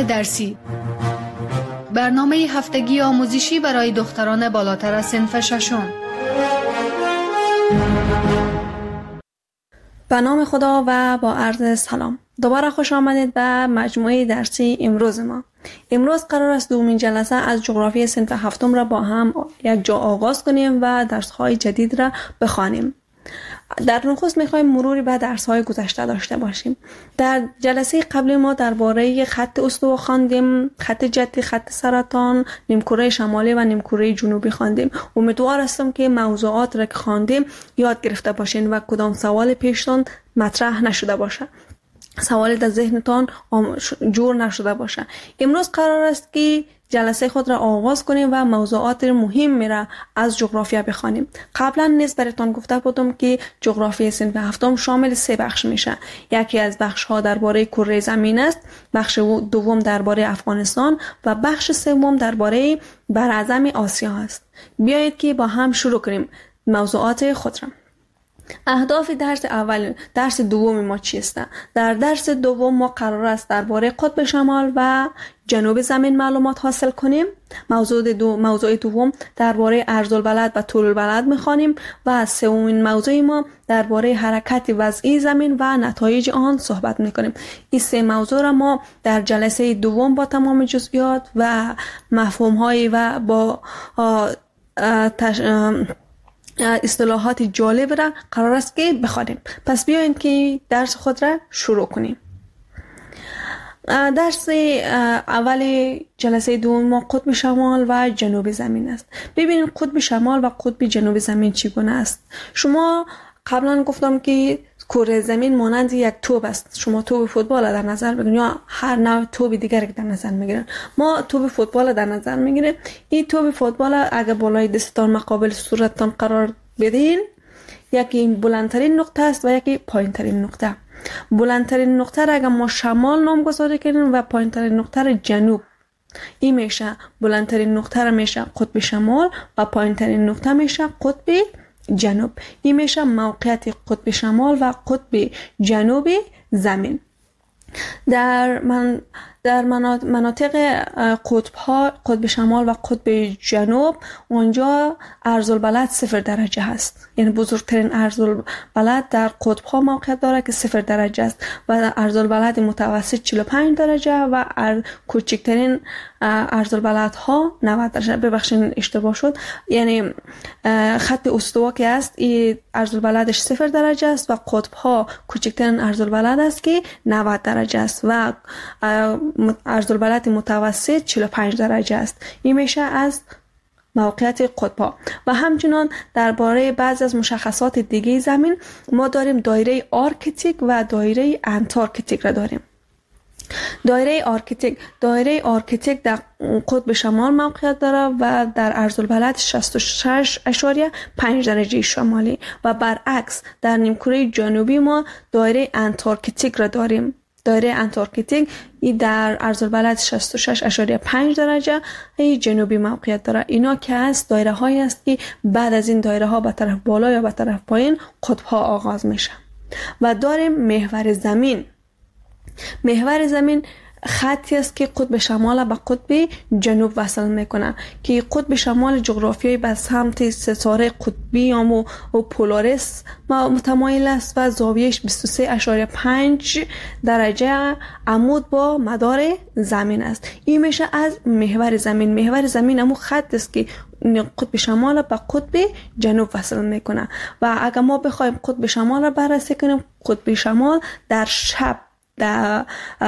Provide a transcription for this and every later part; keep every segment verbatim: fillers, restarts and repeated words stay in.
برنامه درسی، برنامه هفتگی آموزشی برای دختران بالاتر از صنف ششم. به نام خدا و با عرض سلام. دوباره خوش آمدید به مجموعه درسی امروز ما. امروز قرار است دومین جلسه از جغرافی صنف هفتم را با هم یک جا آغاز کنیم و درس‌های جدید را بخوانیم. در نخست می‌خوایم مروری به درس‌های گذشته داشته باشیم. در جلسه قبلی ما درباره خط استوا خواندیم، خط جدی، خط سرطان، نیمکره شمالی و نیمکره جنوبی خواندیم. امیدوار هستم که موضوعات را که خواندیم یاد گرفته باشین و کدام سوال پیشتان مطرح نشده باشه، سوالی در ذهنتان جور نشده باشه. امروز قرار است که جلسه خود را آغاز کنیم و موضوعات مهم را از جغرافیا بخوانیم. قبلا نیز براتون گفته بودم که جغرافی صنف هفتم شامل سه بخش میشه. یکی از بخش ها درباره کره زمین است، بخش دوم درباره افغانستان و بخش سوم درباره براعظم آسیا است. بیایید که با هم شروع کنیم موضوعات خود را. اهداف درس اول، درس دوم ما چیست؟ در درس دوم ما قرار است درباره قطب شمال و جنوب زمین معلومات حاصل کنیم. موضوع دو موضوع دوم درباره عرض البلد و طول البلد می‌خوانیم و سومین موضوع ما درباره حرکت وضعی زمین و نتایج آن صحبت می‌کنیم. این سه موضوع را ما در جلسه دوم با تمام جزئیات و مفاهیم و با تش... اصطلاحات جالب را قرار است که بخوانیم. پس بیاین که درس خود را شروع کنیم. درس اول جلسه دوم ما قطب شمال و جنوب زمین است. ببینید قطب شمال و قطب جنوب زمین چگونه است. شما قبلا گفتم که کره زمین مانند یک توپ است. شما توپ فوتبال در نظر بگیرید یا هر نوع توپ دیگری که در نظر میگیرن. ما توپ فوتبال در نظر میگیریم. این توپ فوتبال اگه بالای دستتان مقابل صورتتان قرار بدین، یکی بلندترین نقطه است و یکی پایینترین نقطه. بلندترین نقطه را اگه ما شمال نامگذاری کنیم و پایینترین نقطه را جنوب، این میشه بلندترین نقطه را میشه قطب شمال و پایینترین نقطه میشه قطب جنوب. این میشه موقعیت قطب شمال و قطب جنوب زمین. در من در مناطق قطب ها، قطب شمال و قطب جنوب، اونجا عرض البلد صفر درجه هست. یعنی بزرگترین عرض البلد در قطب ها موقعیت داره که صفر درجه است و عرض البلد متوسط چهل و پنج درجه و کوچکترین عرض البلد ها نود درجه. ببخشید اشتباه شد. یعنی خط استوا که است این عرض البلدش صفر درجه است و قطب ها کوچکترین عرض البلد است که نود درجه است و عرض البلد متوسط چهل و پنج درجه است. این میشه از موقعیت قطب‌ها. و همچنان درباره بعضی از مشخصات دیگه زمین ما داریم دایره آرکتیک و دایره انتارکتیک را داریم. دایره آرکتیک دایره آرکتیک در قطب شمال موقعیت داره و در عرض البلد شصت و شش و پنج درجه شمالی و برعکس در نیمکره جنوبی ما دایره انتارکتیک را داریم. دایره انتارکتیک ای در عرض البلد شصت و شش و پنج درجه ای جنوبی موقعیت داره. اینا که است دایره هایی است که بعد از این دایره ها به طرف بالا یا به طرف پایین قطب ها آغاز میشه. و داریم محور زمین. محور زمین خطی است که قطب شمال به قطب جنوب وصل میکنه که قطب شمال جغرافیایی به سمت ستاره قطبی یا پولاریس متمایل است و زاویهش بیست و سه و پنج درجه عمود با مدار زمین است. این میشه از محور زمین. محور زمین همون خط است که قطب شمال به قطب جنوب وصل میکنه و اگر ما بخوایم قطب شمال را بررسی کنیم، قطب شمال در شب در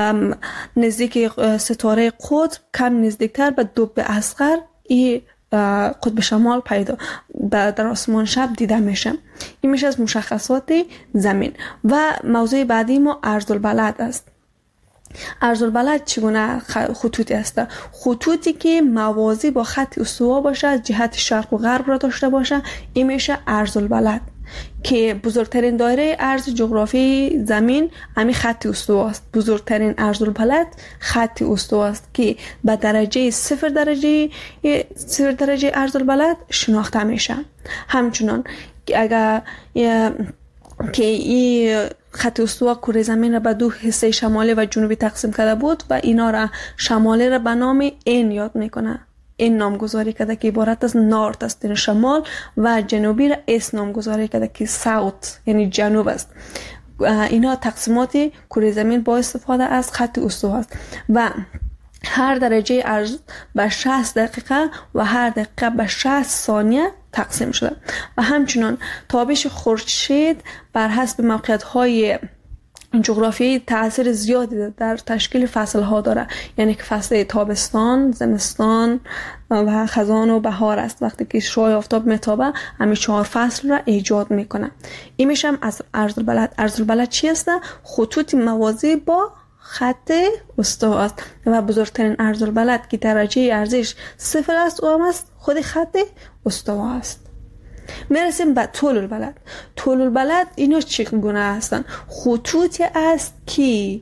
نزدیک ستاره قطب کم نزدیکتر به دوب اصغر این قطب شمال پیدا در آسمان شب دیده میشه. این میشه از مشخصات زمین. و موضوع بعدی ما عرض البلد است. عرض البلد چگونه خطوطی است؟ خطوطی که موازی با خط استوا باشه، از جهت شرق و غرب را داشته باشه، این میشه عرض البلد که بزرگترین دایره عرض جغرافی زمین همین خط استوا است. بزرگترین عرض البلد خط استوا است که به درجه صفر درجه صفر درجه عرض البلد شناخته میشه. همچنان اگر که این خط استوا کره زمین را به دو حصه شمالی و جنوبی تقسیم کرده بود و اینا را شمالی را به نام این یاد میکنه. این نامگذاری کرده که عبارت از نورت است یعنی شمال و جنوبی را اس نامگذاری کرده که ساوت یعنی جنوب است. اینا تقسیمات کره زمین با استفاده از خط استوا است و هر درجه عرض به شصت دقیقه و هر دقیقه به شصت ثانیه تقسیم شده و همچنین تابش خورشید بر حسب موقعیت‌های جغرافیایی تأثیر زیادی در تشکیل فصل‌ها داره. یعنی که فصل تابستان، زمستان و خزان و بهار است. وقتی که شعاع آفتاب میتابه همین چهار فصل را ایجاد میکنه. این میشم از عرض البلد. عرض البلد چی است؟ خطوط موازی با خط استوا است و بزرگترین عرض البلد که درجه ارزش صفر است او هم است خود خط استوا است. میرسیم به طول البلد. طول البلد اینا چگونه هستن؟ خطوطی است که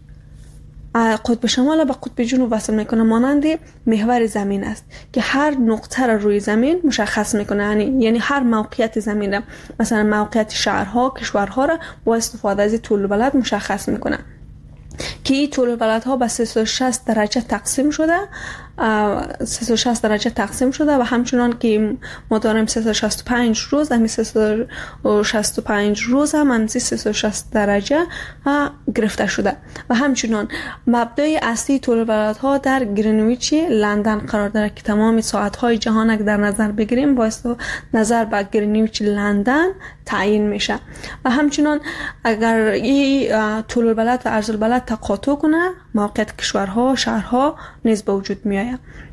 قطب شمال به قطب جنوب وصل میکنه، مانند محور زمین است که هر نقطه را روی زمین مشخص میکنه. یعنی یعنی هر موقعیت زمین را، مثلا موقعیت شهرها، کشورها را با استفاده از طول البلد مشخص میکنه که این طول البلدها به سیصد و شصت درجه تقسیم شده سیصد و شصت درجه تقسیم شده و همچنان که ما داریم سیصد و شصت و پنج روز، همین سیصد و شصت و پنج روز هم از سیصد و شصت درجه گرفته شده و همچنان مبدای اصلی طول البلدها در گرینویچ لندن قرار داره که تمام ساعت‌های جهان اگر در نظر بگیریم با نظر به گرینویچ لندن تعیین میشه و همچنان اگر این طول البلد و عرض البلد تقاطع کنه موقعیت کشورها، شهرها نیز به وجود میاد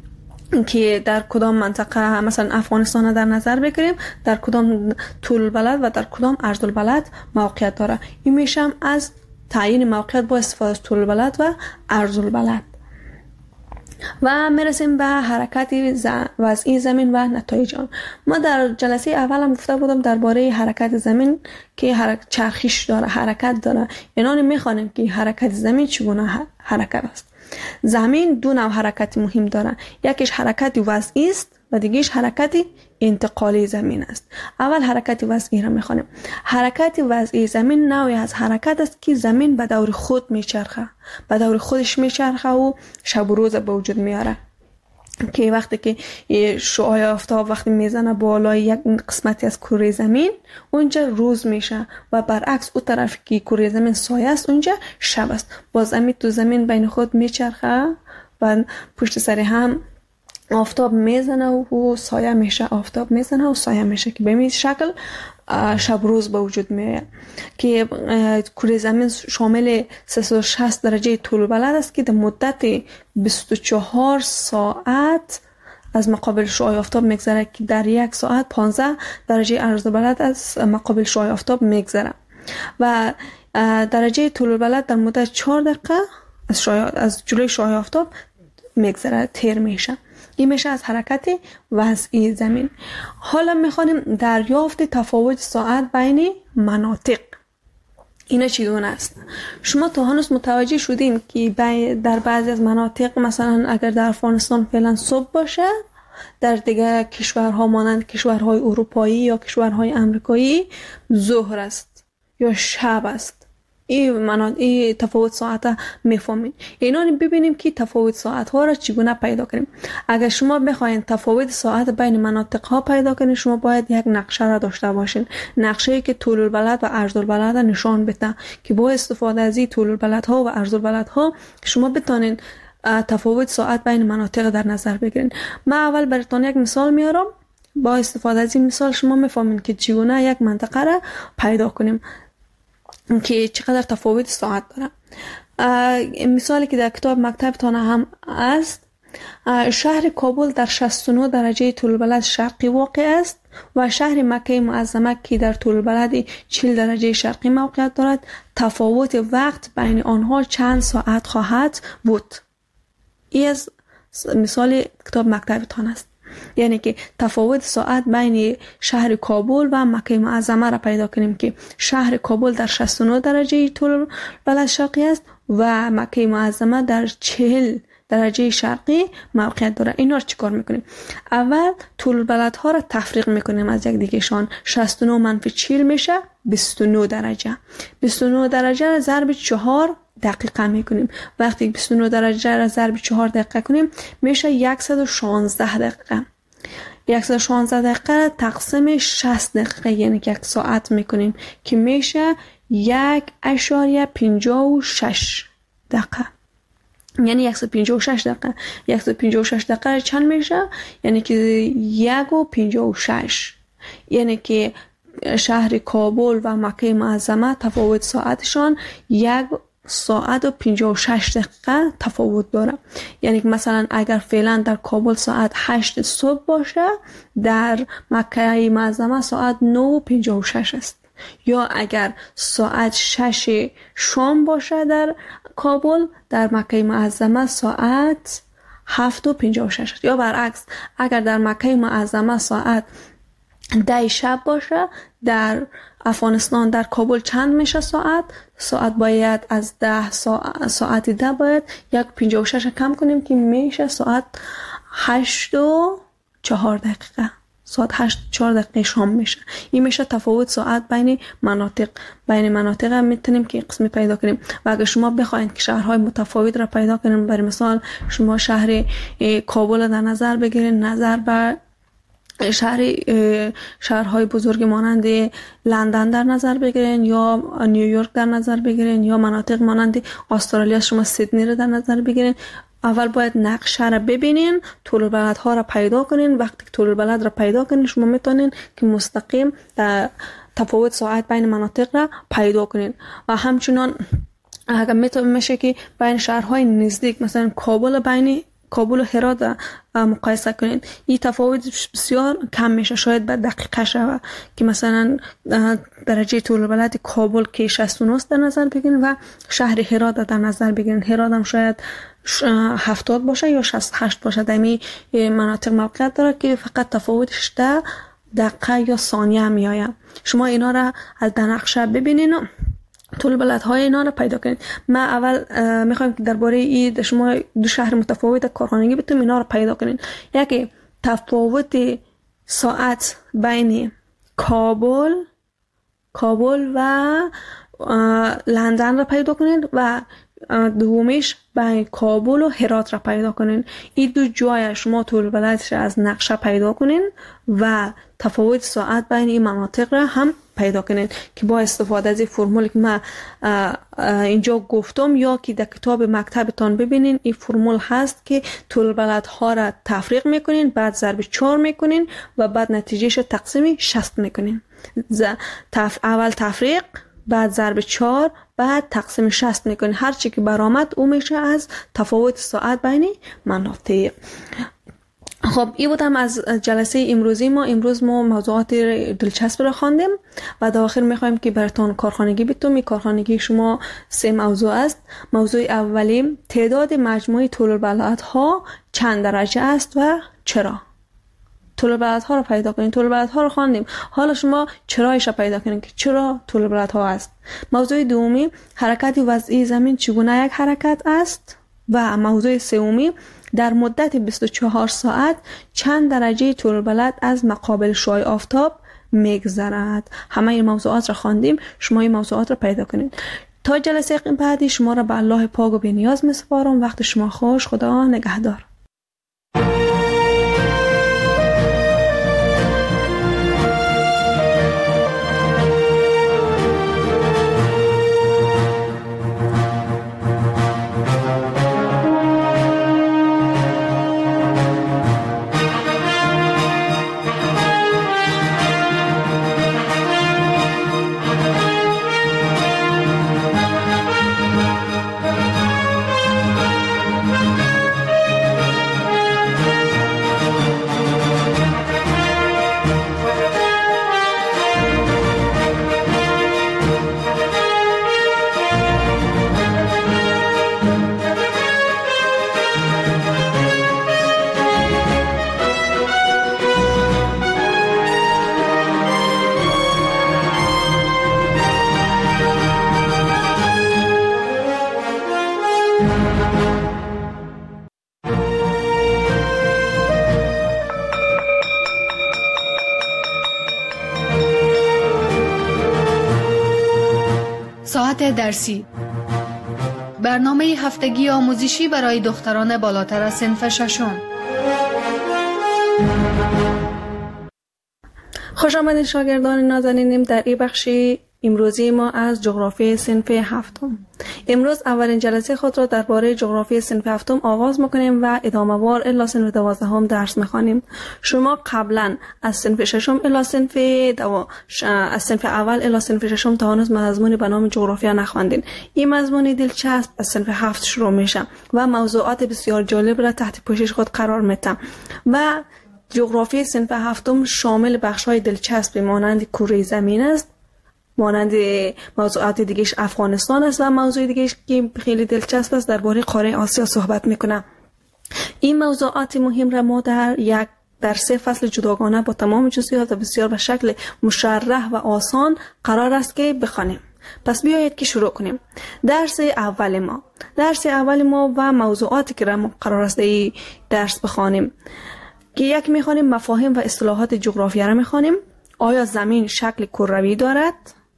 که در کدام منطقه، مثلا افغانستان در نظر بگیریم در کدام طول البلد و در کدام عرض البلد موقعیت داره. این میشم از تعیین موقعیت با استفاده از طول البلد و عرض البلد و میرسیم به حرکت وضعی زمین و نتایج آن. ما در جلسه اول هم گفته بودم درباره حرکت زمین که حرکت چرخش داره، حرکت داره. اینان میخوانیم که حرکت زمین چگونه حرکت است. زمین دو نوع حرکت مهم داره. یکیش حرکت وضعی است و دیگهش حرکت انتقالی زمین است. اول حرکت وضعی را میخوانیم. حرکت وضعی زمین نوعی از حرکت است که زمین به دور خود میچرخه، به دور خودش میچرخه و شب و روز به وجود میاره که وقتی که شعاع آفتاب وقتی میزنه بالای یک قسمتی از کره زمین اونجا روز میشه و برعکس اون طرف که کره زمین سایه است اونجا شب است. باز زمین تو زمین بین خود میچرخه و پشت سر هم آفتاب میزنه و سایه میشه، آفتاب میزنه و سایه میشه که به این شکل شب روز به وجود میاد که کره زمین شامل سیصد و شصت درجه طول البلد است که در مدت بیست و چهار ساعت از مقابل شعاع آفتاب میگذره که در یک ساعت پانزده درجه عرض البلد از مقابل شعاع آفتاب میگذره و درجه طول البلد در مدت چهار دقیقه از از جلوی شعاع آفتاب میگذره، تیر میشه. این میشه از حرکت وضعی زمین. حالا میخوانیم دریافت تفاوت ساعت بین مناطق. اینا چگونه است؟ شما تا هنوز متوجه شدیم که در بعضی از مناطق، مثلا اگر در افغانستان فعلا صبح باشه، در دیگه کشورها مانند کشورهای اروپایی یا کشورهای امریکایی ظهر است یا شب است. این مناطق این تفاوت ساعت میفهمین. اینا ببینیم که تفاوت ساعت ها را چگونه پیدا کنیم. اگر شما بخواید تفاوت ساعت بین مناطق ها پیدا کنید شما باید یک نقشه را داشته باشین، نقشه‌ای که طول البلد و عرض البلد نشان بده که با استفاده از این طول البلد ها و عرض البلد ها شما بتونین تفاوت ساعت بین مناطق در نظر بگیرین. من اول براتون یک مثال میارم. با استفاده از این مثال شما میفهمین که چگونه یک منطقه را پیدا کنیم که چقدر تفاوت ساعت داره. مثالی که در کتاب مکتبتان هم است، شهر کابل در شصت و نه درجه طول البلد شرقی واقع است و شهر مکه معظمه که در طول البلد چهل درجه شرقی موقعیت دارد. تفاوت وقت بین آنها چند ساعت خواهد بود. این از مثال کتاب مکتبتان است. یعنی که تفاوت ساعت بین شهر کابل و مکه معظمه را پیدا کنیم که شهر کابل در شصت و نه درجه طول البلد شرقی است و مکه معظمه در چهل درجه شرقی موقعیت داره. اینا رو چیکار میکنیم؟ اول طول البلدها رو تفریق میکنیم از یک دیگهشان. شصت و نه منفی چهل میشه بیست و نه درجه. بیست و نه درجه رو ضرب چهار دقیقه میکنیم. وقتی بیست و نه درجه رو ضرب چهار دقیقه کنیم میشه صد و شانزده دقیقه. صد و شانزده دقیقه تقسیم شصت دقیقه یعنی که یک ساعت میکنیم که میشه یک اشاریه پنجاه و شش دقیقه. یعنی صد و پنجاه و شش دقیقه. صد و پنجاه و شش دقیقه چند میشه؟ یعنی که یک و پنجاه و شش. یعنی که شهر کابل و مکه معظمه تفاوت ساعتشان یک ساعت و پنجاه و شش دقیقه تفاوت داره. یعنی که مثلا اگر فعلا در کابل ساعت هشت صبح باشه، در مکه معظمه ساعت نه و پنجاه و شش است. یا اگر ساعت شش شام باشه در کابل، در مکه معظمه ساعت هفت و پنجاه و شش است. یا برعکس اگر در مکه معظمه ساعت ده شب باشه، در افغانستان در کابل چند میشه ساعت؟ ساعت باید از ده ساعت, ساعت ده باید یک پنجاه و شش کم کنیم که میشه ساعت هشت و چهار دقیقه. ساعت هشت و چهار دقیقه شام میشه. این میشه تفاوت ساعت بین مناطق. بین مناطق هم میتونیم که قسمی پیدا کنیم. و اگر شما بخواید که شهرهای متفاوت را پیدا کنیم، برای مثال شما شهر کابل در نظر بگیرید، نظر بر شهر شهرهای بزرگ مانند لندن در نظر بگیرین یا نیویورک در نظر بگیرین یا مناطق مانند استرالیا شما سیدنی رو در نظر بگیرین. اول باید نقشه را ببینین، طول البلدها را پیدا کنین. وقتی که طول البلد را پیدا کنین شما میتونین که مستقیم تفاوت ساعت بین مناطق را پیدا کنین. و همچنان اگر میتونه میشه که بین شهرهای نزدیک مثلا کابل بین کابل و هرات مقایسه کنین، این تفاوت بسیار کم میشه. شاید به دقیقه شوه که مثلا درجه طول البلد کابل که شصت و نه در نظر بگیرین و شهر هرات در نظر بگیرین. هرات هم شاید هفتاد باشه یا شصت و هشت باشه. در این مناطق موقعیت داره که فقط تفاوتش ده دقیقه یا ثانیه میآید. شما اینا را از نقشه ببینین و طول البلدهای اینا رو پیدا کنید. ما اول میخوایم که درباره این شما دو شهر متفاوت کارخانگی بتونیم اینا رو پیدا کنید. یکی تفاوت ساعت بین کابل کابل و لندن رو پیدا کنید و دومیش بین کابل و هرات را پیدا کنین. این دو جای شما طول البلدش از نقشه پیدا کنین و تفاوت ساعت بین این مناطق را هم پیدا کنین که با استفاده از این فرمولی که من اینجا گفتم یا که در کتاب مکتبتان ببینین، این فرمول هست که طول البلدها را تفریق میکنین، بعد ضرب چهار میکنین و بعد نتیجهش تقسیم شصت میکنین. تف... اول تفریق، بعد ضرب چهار، بعد تقسیم شصت میکنین. هر چی که برآمد او میشه از تفاوت ساعت بین مناطق. خب این بودم از جلسه امروزی ما. امروز ما موضوعات دلچسب را خواندیم و در آخر میخوایم که براتون کارخانگی بتونم. این کارخانگی شما سه موضوع است. موضوع اولی تعداد مجموعی طول البلدها چند درجه است و چرا. طول البلدها رو پیدا کنین. طول البلدها رو خواندیم، حالا شما چرایش رو پیدا کنین که چرا طول البلدها است. موضوع دومی حرکت وضعی زمین چگونه یک حرکت است. و موضوع سومی در مدت بیست و چهار ساعت چند درجه طول البلد از مقابل شعاع آفتاب میگذرد. همه این موضوعات را خواندیم، شما این موضوعات را پیدا کنید. تا جلسه بعدی شما را به الله پاک و بی‌نیاز می‌سپارم. وقت شما خوش. خدا نگهدار. موضوعات درسی. برنامه هفتگی آموزشی برای دختران بالاتر از صنف ششم. خوش آمدید شاگردان نازنینم در این بخش امروزی ما از جغرافی صنف هفتم. امروز اولین جلسه خود را درباره جغرافی صنف هفتم آغاز میکنیم و ادامه وار الی صنف دوازدهم درس میخوانیم. شما قبلا از صنف ششم الی صنف دو از صنف اول الی صنف ششم تا هنوز مضمون به نام جغرافیا نخواندین. این مضمون دلچسب از صنف هفت شروع میشه و موضوعات بسیار جالب را تحت پوشش خود قرار میده و جغرافی صنف هفتم شامل بخش‌های دلچسب مانند کره زمین است، مانند موضوعات دیگهش افغانستان است و موضوع دیگهش که خیلی دلچسب است درباره قاره آسیا صحبت میکنه. این موضوعات مهم را ما در یک در سه فصل جداگانه با تمام جزئیات و بسیار به شکل مشرح و آسان قرار است که بخوانیم. پس بیایید که شروع کنیم. درس اول ما درس اول ما و موضوعاتی که را قرار است این درس بخوانیم که یک میخوانیم مفاهیم و اصطلاحات جغرافیا را میخوانیم. آیا زمین شکل کروی دارد؟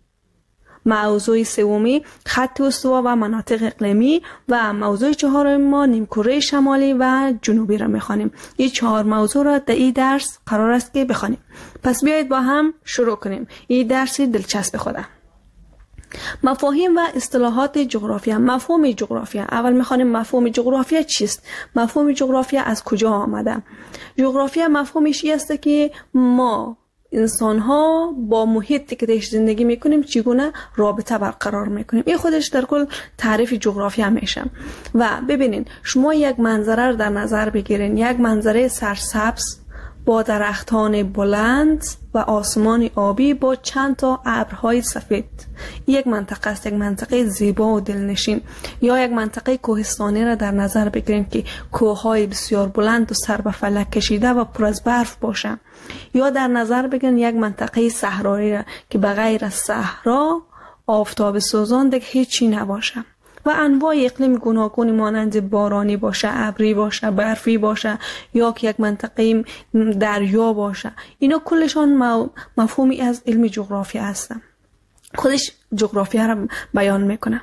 موضوع سومی خط استوا و مناطق اقلیمی و موضوع چهارم ما نیمکره شمالی و جنوبی را میخوانیم. این چهار موضوع را در این درس قرار است که بخوانیم. پس بیایید با هم شروع کنیم. این درس دلچسب خوده. مفاهیم و اصطلاحات جغرافیا. مفهوم جغرافیا. اول میخوانیم مفهوم جغرافیا چیست؟ مفهوم جغرافیا از کجا آمده؟ جغرافیا مفهومش این است که ما انسان ها با محیطی که درش زندگی میکنیم چگونه رابطه برقرار میکنیم. این خودش در کل تعریف جغرافیا میشه. و ببینین شما یک منظره رو در نظر بگیرین، یک منظره سرسبز با درختان بلند و آسمان آبی با چند تا ابرهای سفید. یک منطقه است، یک منطقه زیبا و دلنشین. یا یک منطقه کوهستانی را در نظر بگیرید که کوههای بسیار بلند و سر به فلک کشیده و پر از برف باشه. یا در نظر بگیرید یک منطقه صحرایی را که بغیر از صحرا آفتاب سوزان دیگه هیچی نباشه. و انواع اقلیم گوناگونی مانند بارانی باشه، ابری باشه، برفی باشه یا که یک منطقه دریا باشه. اینا کلشان مفهومی از علم جغرافیا هستن. خودش جغرافیا را بیان میکنه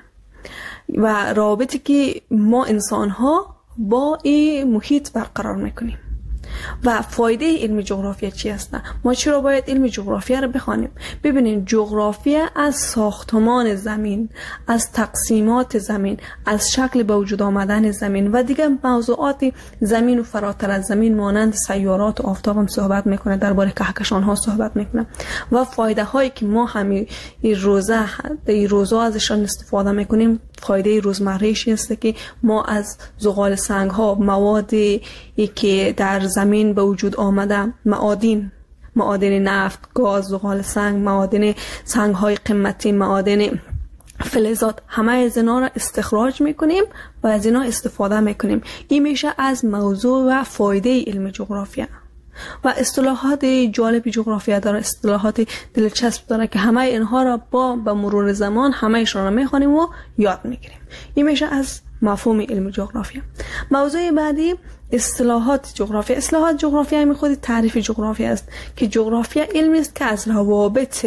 و رابطی که ما انسان ها با این محیط برقرار میکنیم. و فایده علم جغرافیا چی است؟ ما چرا باید علم جغرافیا رو بخوانیم؟ ببینید جغرافیا از ساختمان زمین، از تقسیمات زمین، از شکل به وجود آمدن زمین و دیگر موضوعات زمین و فراتر از زمین مانند سیارات و آفتاب هم صحبت میکنه، درباره کهکشان ها صحبت میکنه و فایده هایی که ما همین روزه این روزا ازشان استفاده میکنیم. فایده روزمره‌ایش است که ما از زغال سنگ ها، موادی که در زمین به وجود آمده، معادن معادن نفت، گاز، زغال سنگ، معادن سنگ های قیمتی، معادن فلزات، همه از اینا را استخراج میکنیم و از اینا استفاده میکنیم. این میشه از موضوع و فایده علم جغرافیا. و اصطلاحات جالب جغرافیا داره، اصطلاحات دلچسب داره که همه اینها را با به مرور زمان همه‌شون را میخوانیم و یاد میگیریم. این میشه از مفهوم علم جغرافیا. موضوع بعدی اصطلاحات جغرافیا. اصطلاحات جغرافیا همین خود تعریف جغرافیا است که جغرافیا علمی است که از روابط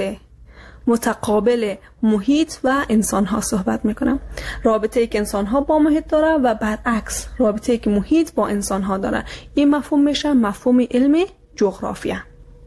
متقابل محیط و انسان ها صحبت میکنم. رابطه ای که انسان ها با محیط داره و برعکس رابطه ای که محیط با انسان ها داره. این مفهوم میشه مفهوم علم جغرافیا.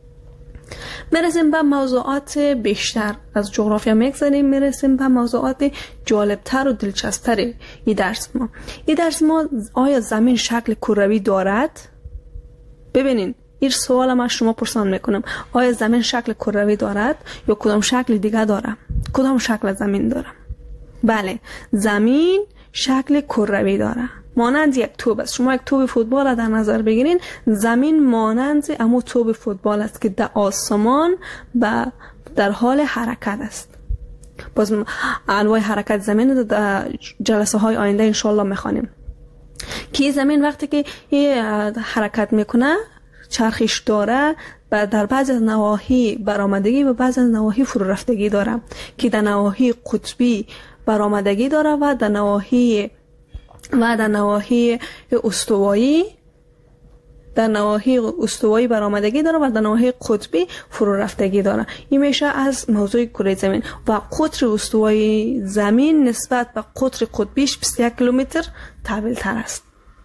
میرسیم به موضوعات بیشتر از جغرافیا میگذاریم، میرسیم به موضوعات جالبتر و دلچسبتر این درس ما. این درس ما آیا زمین شکل کروی دارد؟ ببینین این سوال من شما پرسان میکنم. آیا زمین شکل کروی دارد یا کدام شکل دیگه داره؟ کدام شکل زمین داره؟ بله، زمین شکل کروی داره، مانند یک توپ است. شما یک توپ فوتبال را در نظر بگیرین، زمین مانند اما توپ فوتبال است که در آسمان و در حال حرکت است. باز انواع حرکت زمین در جلسه های آینده انشالله میخوانیم که زمین وقتی که حرکت میکنه چرخش داره و در بعض از نواحی برآمدگی و بعض از نواحی فرو رفتگی داره که در نواحی قطبی برآمدگی داره و در نواحی و در نواحی استوایی در نواحی استوایی برآمدگی داره و در نواحی قطبی فرو رفتگی داره. این میشه از موضوع کره زمین و قطر استوایی زمین نسبت به قطر قطبیش بیست و یک کیلومتر طویل تر است.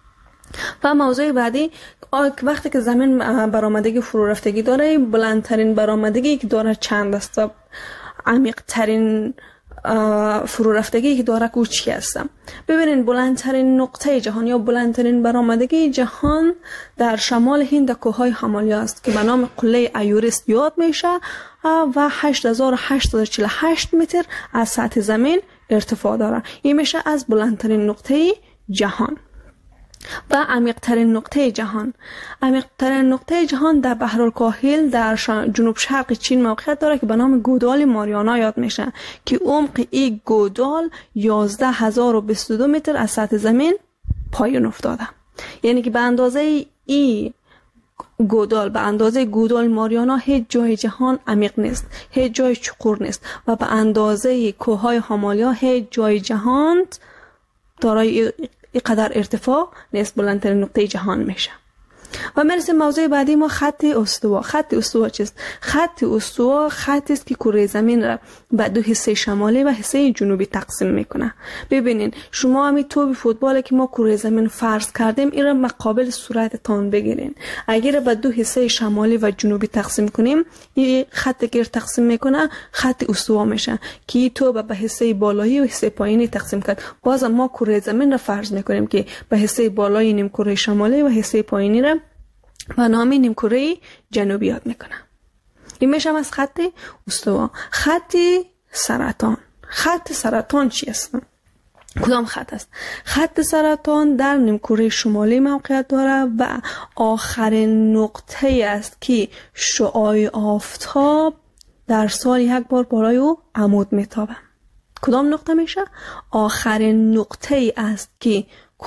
و موضوع بعدی وقتی که زمین برآمدگی فرو رفتگی داره، بلندترین برآمدگی که داره چند است و عمیق ترین فرو رفتگی که داره کو چی هستم. ببینین بلندترین نقطه جهان یا بلندترین برآمدگی جهان در شمال هند کوههای هیمالیا است که به نام قله ایورست یاد میشه و هشت هزار و هشتصد و چهل و هشت متر از سطح زمین ارتفاع داره. این میشه از بلندترین نقطه جهان. و عمیق‌ترین نقطه جهان عمیق‌ترین نقطه جهان در بحرالکاهل در جنوب شرق چین موقعیت داره که به نام گودال ماریانا یاد میشه که عمق این گودال یازده هزار و بیست و دو متر از سطح زمین پایین افتاده. یعنی که به اندازه این گودال به اندازه گودال ماریانا هیچ جای جهان عمیق نیست، هیچ جای چقور نیست و به اندازه کوههای هیمالیا هیچ جای جهان دارای اینقدر ارتفاع نیست. بلندترین نقطه جهان میشه. و میرسیم موضوع بعدی ما خط استوا. خط استوا چیست؟ خط استوا خطی است که کره زمین را به دو حصه شمالی و حصه جنوبی تقسیم میکنه. ببینین شما همین توپ فوتبال که ما کره زمین فرض کردیم این را مقابل صورتتان بگیرین. اگر به دو حصه شمالی و جنوبی تقسیم کنیم این خطی که تقسیم میکنه خط استوا میشه که توپ به حصه بالایی و حصه پایینی تقسیم کرد. باز ما کره زمین را فرض میکنیم که به حصه بالایی نیم کره شمالی و حصه پایینی را و نامی نیمکره جنوبی یاد میکنه. این میشه از خط استوا. خط سرطان. خط سرطان چی است؟ کدام خط است؟ خط سرطان در نیمکره شمالی موقعیت داره و آخرین نقطه است که شعاع آفتاب در سال یک بار بالای او عمود میتابه. کدام نقطه میشه؟ آخرین نقطه است که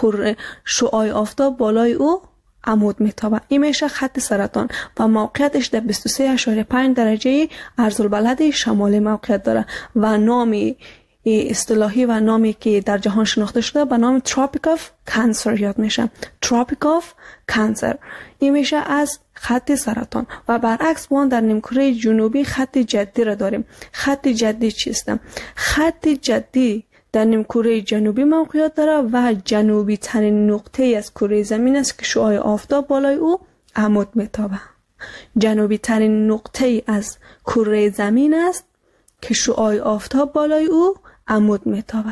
شعاع آفتاب بالای او عمود میتابه. این میشه خط سرطان و موقعیتش در بیست و سه اشاریه پنج درجه عرض البلد شمالی موقعیت داره و نامی اصطلاحی و نامی که در جهان شناخته شده به نام تروپیک آف کانسر یاد میشه. تروپیک آف کانسر. این میشه از خط سرطان. و برعکس ما در نیمکره جنوبی خط جدی را داریم. خط جدی چیست؟ خط جدی در نیمکره جنوبی موقعیت داره و جنوبی ترین نقطه از کره زمین است که شعاع آفتاب بالای او عمود میتابه. جنوبی ترین نقطه از کره زمین است که شعاع آفتاب بالای او عمود میتابه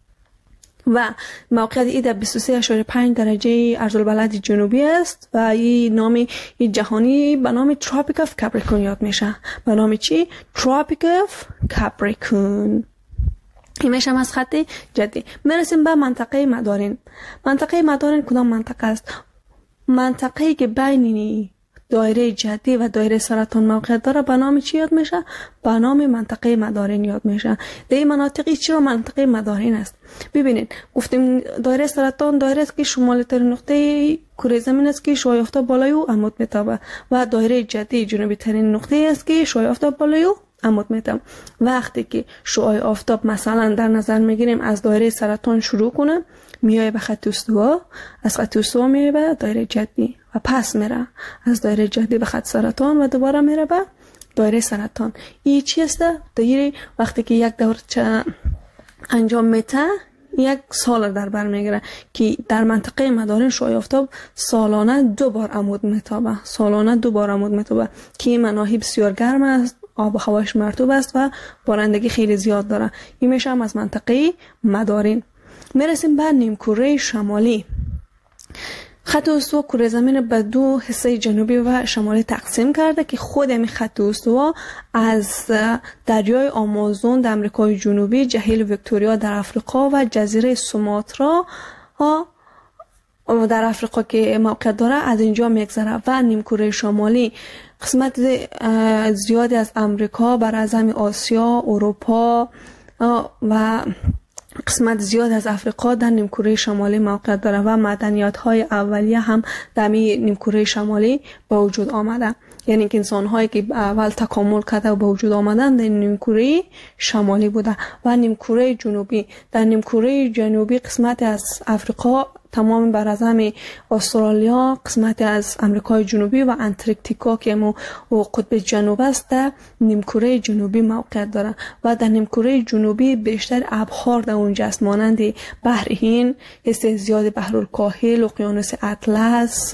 و موقعیت ای در بیست و سه اشاریه پنج درجه عرض البلد جنوبی است و این نامی این جهانی به نام تروپیک آف کاپریکون یاد میشه. به نام چی؟ تروپیک آف کاپریکون. این میشه از خط جدی. میرسیم به منطقه مدارین. منطقه مدارین کدام منطقه است؟ منطقه‌ای که بین دایره جدی و دایره سرطان موقعیت داره به نام چی یاد میشه؟ به نام منطقه مدارین یاد میشه. در این مناطقی چرا منطقه مدارین است؟ ببینید گفتیم دایره سرطان دایره است که شمالی ترین نقطه کره زمین است که شعاع آفتاب بالای او عمود میتابه و دایره جدی جنوبی ترین نقطه است که شعاع آفتاب بالای او عمود میتابه. وقتی که شعاع آفتاب مثلا در نظر میگیریم از دایره سرطان شروع کنه میای به خط استوا، از خط استوا میای به دایره جدی و پس میره از دایره جدی به خط سرطان و دوباره میره به دایره سرطان. این چی است؟ دایره وقتی که یک دور انجام میده یک سال در بر میگیره که در منطقه مدارین شعاع آفتاب سالانه دو بار عمود میتابه. سالانه دو بار عمود میتابه که مناهی بسیار گرم است، آب و هواش مرطوب است و بارندگی خیلی زیاد داره. این میشه هم از منطقه مدارین. میرسیم به نیمکره شمالی. خط استوا کره زمین به دو حصه جنوبی و شمالی تقسیم کرده که خود این خط استوا از دریای آمازون در امریکای جنوبی، جهیل ویکتوریا در افریقا و جزیره سوماترا در افریقا که موقعیت داره از اینجا میگذره و نیمکره شمالی قسمت زیادی از امریکا، براعظم آسیا، اروپا و قسمت زیاد از افریقا در نیمکره شمالی موقعیت داره و مدنیات های اولیه هم در نیمکره شمالی به وجود آمده. یعنی که انسان هایی که اول تکامل کرده و به وجود آمدن در نیمکره شمالی بوده. و نیمکره جنوبی، در نیمکره جنوبی قسمت از افریقا تمام براعظم استرالیا، قسمتی از امریکای جنوبی و انتارکتیکا که مو قطب جنوب است در نیمکره جنوبی موقعیت داره و در نیمکره جنوبی بیشتر ابحار در اونجا است، مانند بحر هند، حصه زیاد بحرالکاهل، اقیانوس اطلس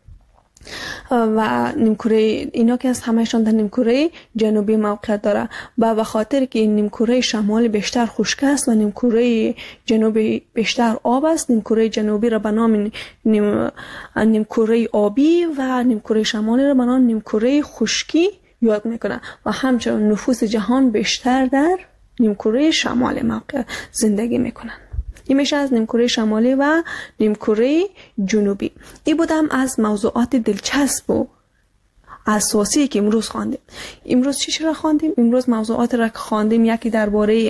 و نیمکره اینا که از همهشان در نیمکره جنوبی موقعیت داره و به خاطر که این نیمکره شمالی بیشتر خشک است و نیمکره جنوبی بیشتر آب است، نیمکره جنوبی را به نام نیم نیمکره آبی و نیمکره شمالی را به نام نیمکره خشکی یاد میکنه و همچنین نفوس جهان بیشتر در نیمکره شمالی موقع زندگی میکنن. این میشه از نیمکره شمالی و نیمکره جنوبی. این بودم از موضوعات دلچسب و اساسی که امروز خواندیم. امروز چی را خواندیم؟ امروز موضوعات را که خواندیم یکی درباره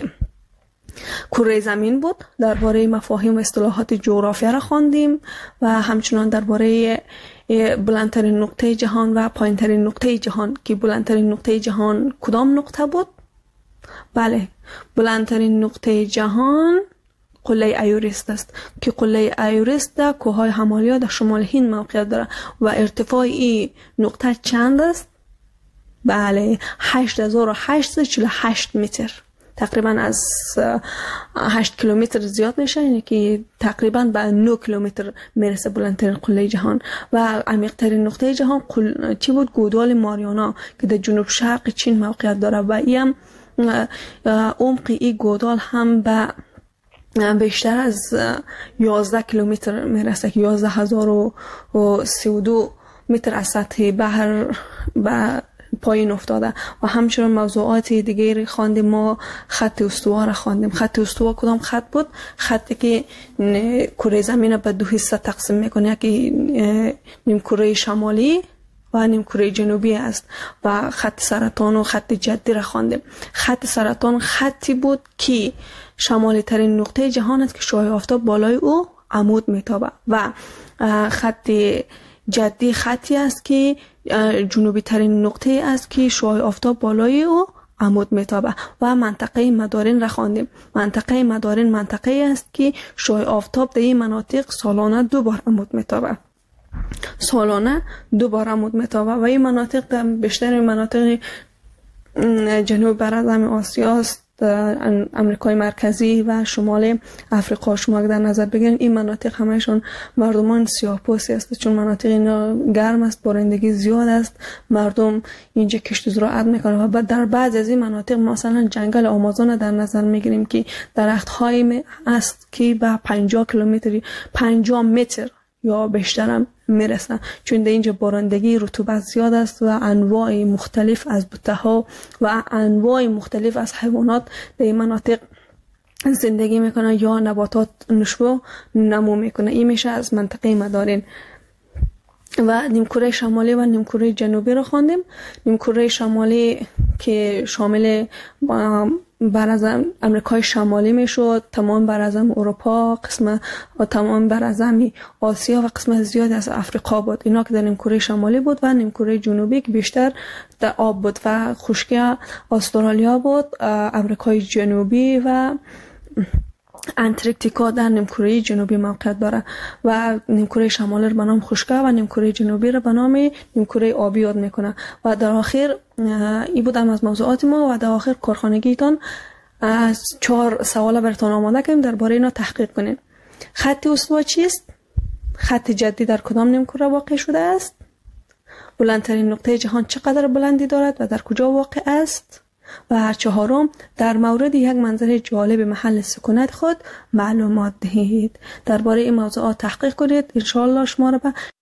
کره زمین بود، درباره مفاهیم و اصطلاحات جغرافیا را خواندیم و همچنان درباره بلندترین نقطه جهان و پایینترین نقطه جهان که بلندترین نقطه جهان کدام نقطه بود؟ بله، بلندترین نقطه جهان قله ایورست است که قله ایورست در کوههای همالیا در شمال هند موقعیت داره و ارتفاع این نقطه چند است؟ بله، هشت هزار و هشتصد و چهل و هشت متر، تقریبا از هشت کیلومتر زیاد میشه، یعنی که تقریبا به نه کیلومتر میرسه بلندترین قله جهان. و عمیق‌ترین نقطه جهان قل... چی بود؟ گودال ماریانا که در جنوب شرق چین موقعیت داره و این هم عمق این گودال هم به بیشتر از یازده کیلومتر میرسه که یازده هزار و سی و دو متر از سطح بحر به پایین افتاده. و همچنین موضوعات دیگری خواندیم. ما خط استوا را خواندیم. خط استوا کدام خط بود؟ خطی که کره زمین به دو حصه تقسیم میکنه، یکی نیمکره شمالی و نیمکره جنوبی است. و خط سرطان و خط جدی را خواندیم. خط سرطان خطی بود که شمالی ترین نقطه جهان است که شعاع آفتاب بالای او عمود میتابه و خط جدی خطی است که جنوبی ترین نقطه است که شعاع آفتاب بالای او عمود میتابه. و منطقه مدارین را خواندیم. منطقه مدارین منطقه است که شعاع آفتاب در این مناطق سالانه دو بار عمود میتابه. سالانه دو بار عمود میتابه و این مناطق در بیشتر مناطق جنوب براعظم آسیا است، امریکای مرکزی و شمال افریقا. شما در نظر بگیرید این مناطق همهشون مردمان سیاه‌پوستی است، چون مناطق اینا گرم است، بارندگی زیاد است، مردم اینجا کشت و زراعت میکنن. و بعد در بعض از این مناطق مثلا جنگل آمازون در نظر میگیریم که درخت‌های است که به پنجاه کیلومتر پنجاه متر یا بیشتر هم میرسن، چون در اینجا بارندگی رطوبت زیاد است و انواع مختلف از بوته‌ها و انواع مختلف از حیوانات در این مناطق زندگی میکنن یا نباتات نشو نمو میکنه. این میشه از منطقه مدارین. و نیمکره شمالی و نیمکره جنوبی رو خواندیم. نیمکره شمالی که شامل براعظم امریکای شمالی میشد، تمام براعظم اروپا، قسم و تمام براعظم آسیا و قسم زیاد از افریقا بود. اینا که در نیمکره شمالی بود. و نیمکره جنوبی که بیشتر در آب بود و خشکی استرالیا بود، امریکای جنوبی و انتارکتیکا در نیمکره جنوبی موقعیت داره. و نیمکره شمالی رو به نام خشکی و نیمکره جنوبی رو به نام نیمکره آبی یاد میکنه. و در آخر این بودم از موضوعات ما. و در آخر کارخانگیتان از چهار سوال براتون آماده کردیم، درباره اینا تحقیق کنین. خط استوا چیست؟ خط جدی در کدام نیمکره واقع شده است؟ بلندترین نقطه جهان چقدر بلندی دارد و در کجا واقع است؟ و چهارم، در مورد یک منظر جالب محل سکونت خود معلومات دهید. درباره این موضوعات تحقیق کنید. ان شاء الله شما را به